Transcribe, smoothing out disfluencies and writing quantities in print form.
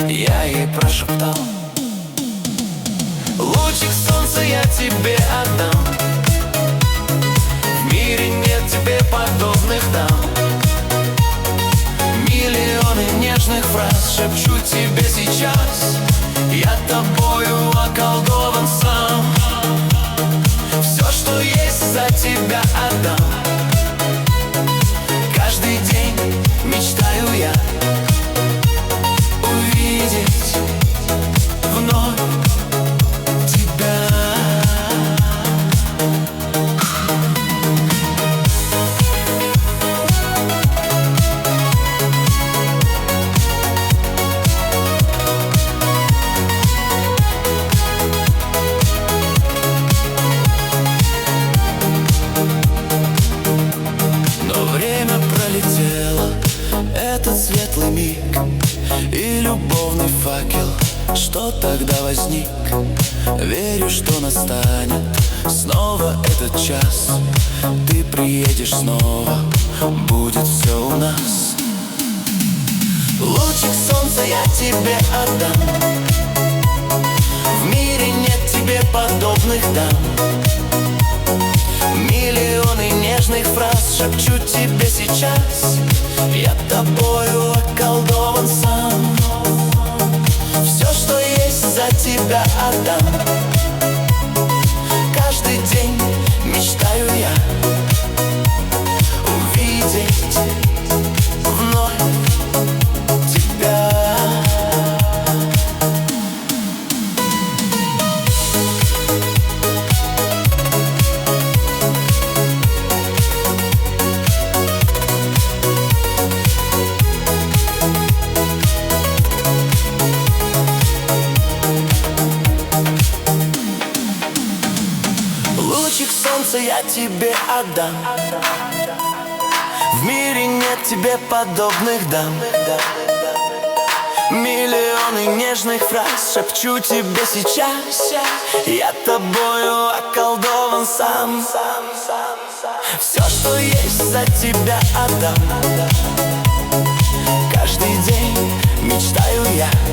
Я ей прошептал: лучик солнца я тебе отдам. В мире нет тебе подобных дам. Миллионы нежных фраз шепчу тебе сейчас. Я тобою околдован сам. Все, что есть, за тебя отдам. Каждый день мечтаю я увидеть вновь тебя. Но время пролетело, этот светлый миг и любовный факел, что тогда возник. Верю, что настанет снова этот час. Ты приедешь снова, будет все у нас. Лучик солнца я тебе отдам. В мире нет тебе подобных дам. Миллионы нежных фраз шепчу тебе сейчас. Я тобою околдован сам. Все, что есть, за тебя отдам. Каждый день мечтаю я увидеть вновь тебя. Лучик солнца я тебе отдам. В мире нет тебе подобных дам. Миллионы нежных фраз шепчу тебе сейчас. Я тобою околдован сам. Все, что есть, за тебя отдам. Каждый день мечтаю я